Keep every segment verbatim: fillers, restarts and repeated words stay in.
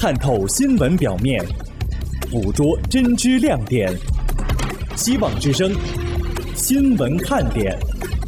探透新闻表面，捕捉真知亮点。希望之声，新闻看点。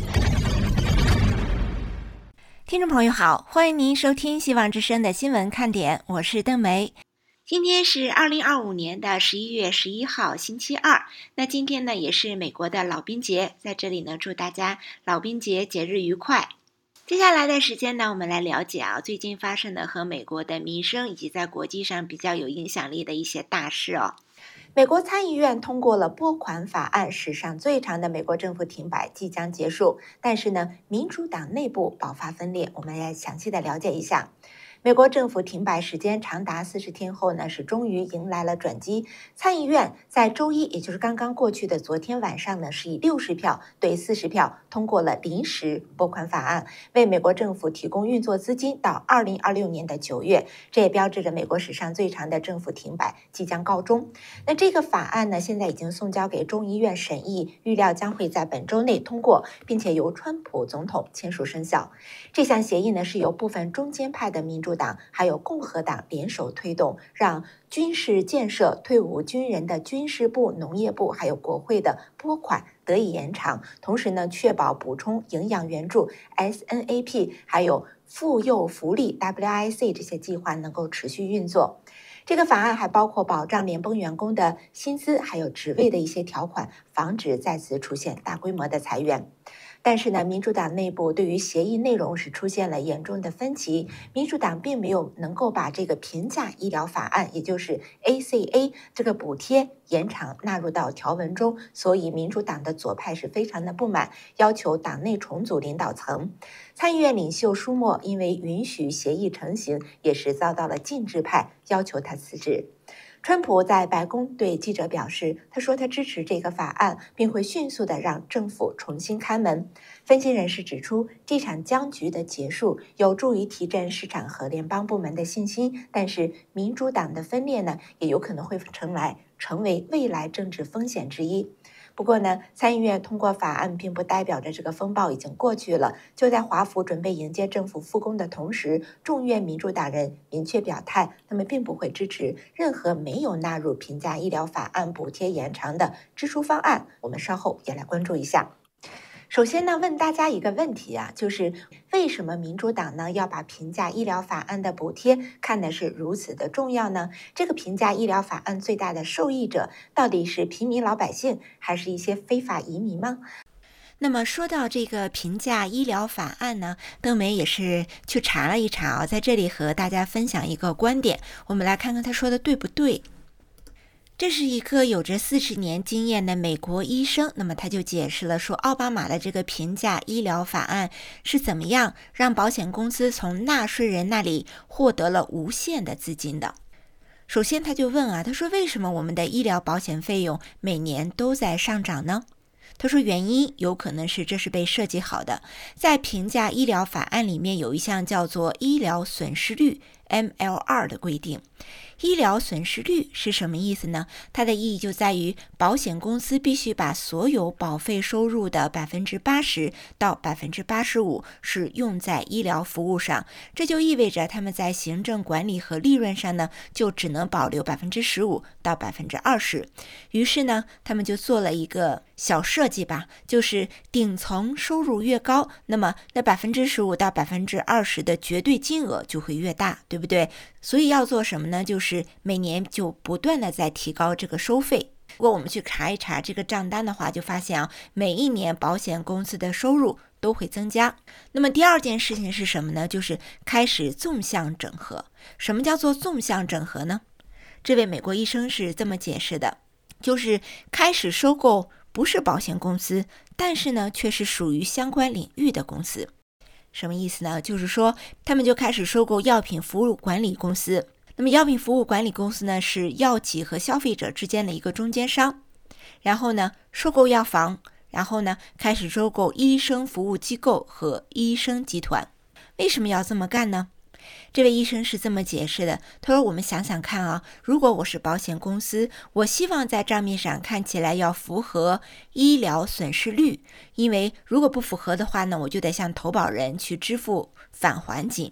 听众朋友好，欢迎您收听希望之声的新闻看点，我是邓梅。今天是二零二五年的十一月十一号，星期二。那今天呢，也是美国的老兵节，在这里呢，祝大家老兵节节日愉快。接下来的时间呢，我们来了解啊，最近发生的和美国的民生以及在国际上比较有影响力的一些大事哦。美国参议院通过了拨款法案，史上最长的美国政府停摆即将结束。但是呢，民主党内部爆发分裂，我们来详细的了解一下。美国政府停摆时间长达四十天后呢，是终于迎来了转机。参议院在周一，也就是刚刚过去的昨天晚上呢，是以六十票对四十票通过了临时拨款法案，为美国政府提供运作资金到二零二六年的九月。这也标志着美国史上最长的政府停摆即将告终。那这个法案呢，现在已经送交给众议院审议，预料将会在本周内通过，并且由川普总统签署生效。这项协议呢，是由部分中间派的民主党还有共和党联手推动，让军事建设、退伍军人的军事部、农业部还有国会的拨款得以延长，同时呢，确保补充营养援助 S N A P 还有妇幼福利 W I C 这些计划能够持续运作。这个法案还包括保障联邦员工的薪资还有职位的一些条款，防止再次出现大规模的裁员。但是呢，民主党内部对于协议内容是出现了严重的分歧，民主党并没有能够把这个平价医疗法案，也就是 A C A 这个补贴延长纳入到条文中，所以民主党的左派是非常的不满，要求党内重组领导层。参议院领袖舒默因为允许协议成型，也是遭到了禁制派要求他辞职。川普在白宫对记者表示，他说他支持这个法案，并会迅速地让政府重新开门。分析人士指出，这场僵局的结束有助于提振市场和联邦部门的信心，但是民主党的分裂呢，也有可能会成来成为未来政治风险之一。不过呢，参议院通过法案并不代表着这个风暴已经过去了。就在华府准备迎接政府复工的同时，众院民主党人明确表态，他们并不会支持任何没有纳入平价医疗法案补贴延长的支出方案。我们稍后也来关注一下。首先呢，问大家一个问题啊，就是为什么民主党呢要把平价医疗法案的补贴看的是如此的重要呢？这个平价医疗法案最大的受益者到底是平民老百姓，还是一些非法移民吗？那么说到这个平价医疗法案呢，邓梅也是去查了一查啊，在这里和大家分享一个观点，我们来看看他说的对不对。这是一个有着四十年经验的美国医生，那么他就解释了说，奥巴马的这个平价医疗法案是怎么样让保险公司从纳税人那里获得了无限的资金的。首先他就问啊，他说为什么我们的医疗保险费用每年都在上涨呢？他说原因有可能是这是被设计好的，在平价医疗法案里面有一项叫做医疗损失率 M L R 的规定。医疗损失率是什么意思呢？它的意义就在于保险公司必须把所有保费收入的 百分之八十 到 百分之八十五 是用在医疗服务上，这就意味着他们在行政管理和利润上呢，就只能保留 百分之十五 到 百分之二十。 于是呢，他们就做了一个小设计吧，就是顶层收入越高，那么那 百分之十五 到 百分之二十 的绝对金额就会越大，对不对？所以要做什么呢？就是每年就不断的在提高这个收费。如果我们去查一查这个账单的话，就发现啊，每一年保险公司的收入都会增加。那么第二件事情是什么呢？就是开始纵向整合。什么叫做纵向整合呢？这位美国医生是这么解释的，就是开始收购不是保险公司，但是呢却是属于相关领域的公司。什么意思呢？就是说他们就开始收购药品服务管理公司。那么药品服务管理公司呢，是药企和消费者之间的一个中间商。然后呢，收购药房，然后呢，开始收购医生服务机构和医生集团。为什么要这么干呢？这位医生是这么解释的，他说我们想想看啊，如果我是保险公司，我希望在账面上看起来要符合医疗损失率，因为如果不符合的话呢，我就得向投保人去支付返还金。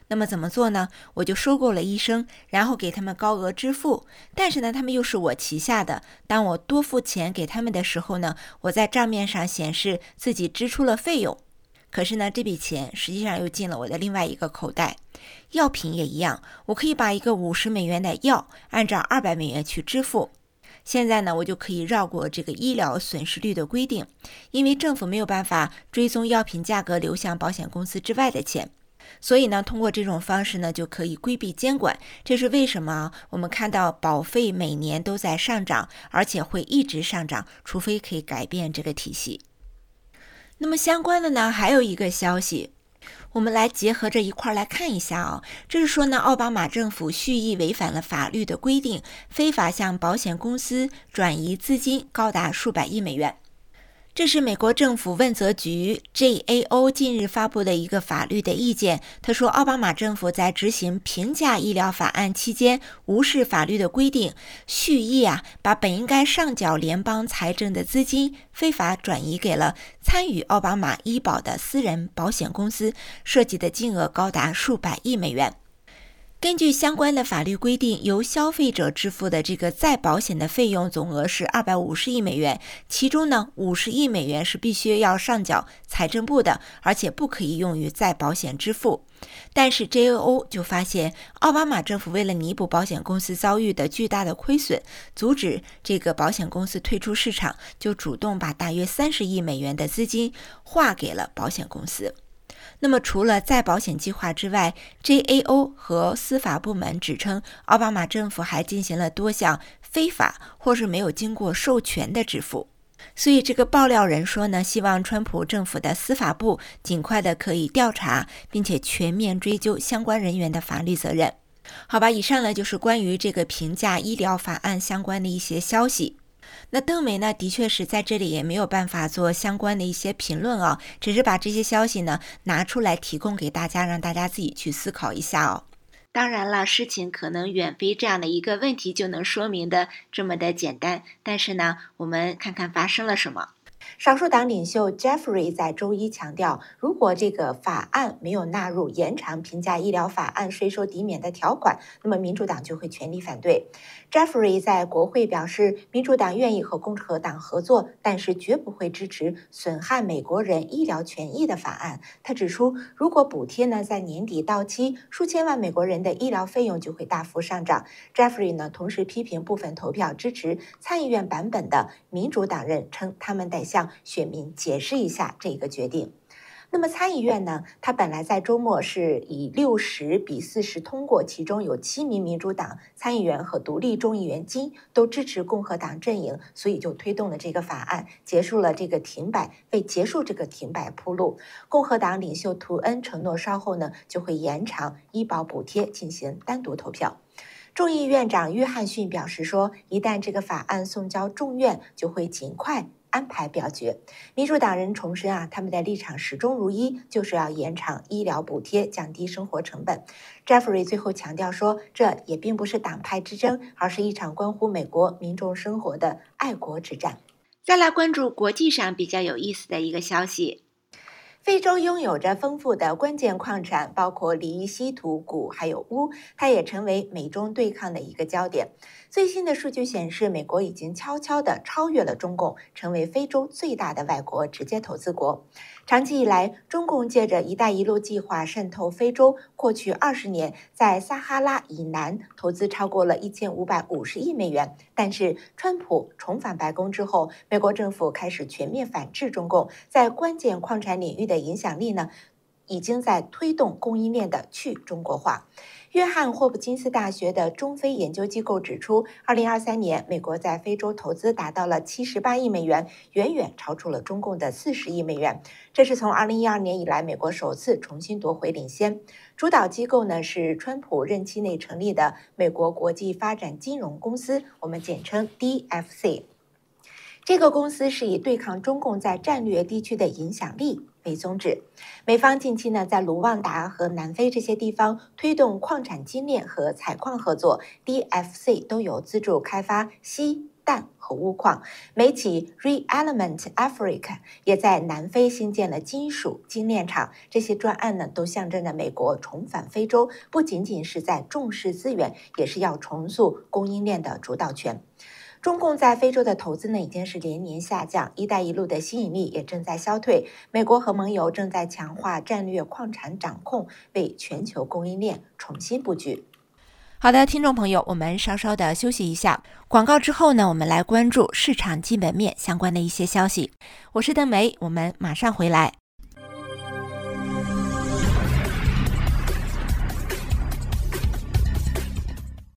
那么怎么做呢？我就收购了一生，然后给他们高额支付，但是呢，他们又是我旗下的，当我多付钱给他们的时候呢，我在账面上显示自己支出了费用，可是呢，这笔钱实际上又进了我的另外一个口袋。药品也一样，我可以把一个五十美元的药按照二百美元去支付。现在呢，我就可以绕过这个医疗损失率的规定，因为政府没有办法追踪药品价格流向保险公司之外的钱。所以呢，通过这种方式呢，就可以规避监管。这是为什么我们看到保费每年都在上涨，而且会一直上涨，除非可以改变这个体系。那么相关的呢，还有一个消息，我们来结合着一块来看一下啊、哦。这是说呢，奥巴马政府蓄意违反了法律的规定，非法向保险公司转移资金高达数百亿美元。这是美国政府问责局 J A O 近日发布的一个法律的意见。他说，奥巴马政府在执行平价医疗法案期间无视法律的规定，蓄意啊把本应该上缴联邦财政的资金非法转移给了参与奥巴马医保的私人保险公司，涉及的金额高达数百亿美元。根据相关的法律规定，由消费者支付的这个再保险的费用总额是二百五十亿美元，其中呢五十亿美元是必须要上缴财政部的，而且不可以用于再保险支付。但是 J A O 就发现，奥巴马政府为了弥补保险公司遭遇的巨大的亏损，阻止这个保险公司退出市场，就主动把大约三十亿美元的资金划给了保险公司。那么除了再保险计划之外， J A O 和司法部门指称，奥巴马政府还进行了多项非法或是没有经过授权的支付。所以这个爆料人说呢，希望川普政府的司法部尽快的可以调查，并且全面追究相关人员的法律责任。好吧，以上呢就是关于这个平价医疗法案相关的一些消息。那邓梅呢，的确是在这里也没有办法做相关的一些评论啊，只是把这些消息呢拿出来提供给大家，让大家自己去思考一下哦。当然了，事情可能远非这样的一个问题就能说明的这么的简单，但是呢，我们看看发生了什么。少数党领袖 Jeffrey 在周一强调，如果这个法案没有纳入延长平价医疗法案税收抵免的条款，那么民主党就会全力反对。Jeffrey 在国会表示，民主党愿意和共和党合作，但是绝不会支持损害美国人医疗权益的法案。他指出，如果补贴呢在年底到期，数千万美国人的医疗费用就会大幅上涨。Jeffrey 呢同时批评部分投票支持参议院版本的民主党人，称他们得向选民解释一下这个决定。那么参议院呢，它本来在周末是以六十比四十通过，其中有七名民主党参议员和独立众议员金都支持共和党阵营，所以就推动了这个法案，结束了这个停摆，为结束这个停摆铺路。共和党领袖图恩承诺稍后呢就会延长医保补贴进行单独投票。众议院长约翰逊表示说，一旦这个法案送交众院，就会尽快安排表决。民主党人重申啊，他们的立场始终如一，就是要延长医疗补贴，降低生活成本。Jeffrey 最后强调说，这也并不是党派之争，而是一场关乎美国民众生活的爱国之战。再来关注国际上比较有意思的一个消息。非洲拥有着丰富的关键矿产，包括锂、稀土、钴还有钨，它也成为美中对抗的一个焦点。最新的数据显示，美国已经悄悄地超越了中共，成为非洲最大的外国直接投资国。长期以来，中共借着“一带一路”计划渗透非洲，过去二十年在撒哈拉以南投资超过了一千五百五十亿美元。但是，川普重返白宫之后，美国政府开始全面反制中共，在关键矿产领域的影响力呢，已经在推动供应链的去中国化。约翰霍普金斯大学的中非研究机构指出，二零二三年美国在非洲投资达到了七十八亿美元，远远超出了中共的四十亿美元。这是从二零一二年以来美国首次重新夺回领先。主导机构呢是川普任期内成立的美国国际发展金融公司，我们简称 D F C。这个公司是以对抗中共在战略地区的影响力为宗旨。美方近期呢，在卢旺达和南非这些地方推动矿产精炼和采矿合作 ，D F C 都有资助开发锡、 氮和钨矿。美企 ReElement Africa 也在南非新建了金属精炼厂。这些专案呢，都象征着美国重返非洲，不仅仅是在重视资源，也是要重塑供应链的主导权。中共在非洲的投资呢，已经是连年下降，一带一路的吸引力也正在消退。美国和盟友正在强化战略矿产掌控，为全球供应链重新布局。好的，听众朋友，我们稍稍的休息一下，广告之后呢，我们来关注市场基本面相关的一些消息。我是邓梅，我们马上回来。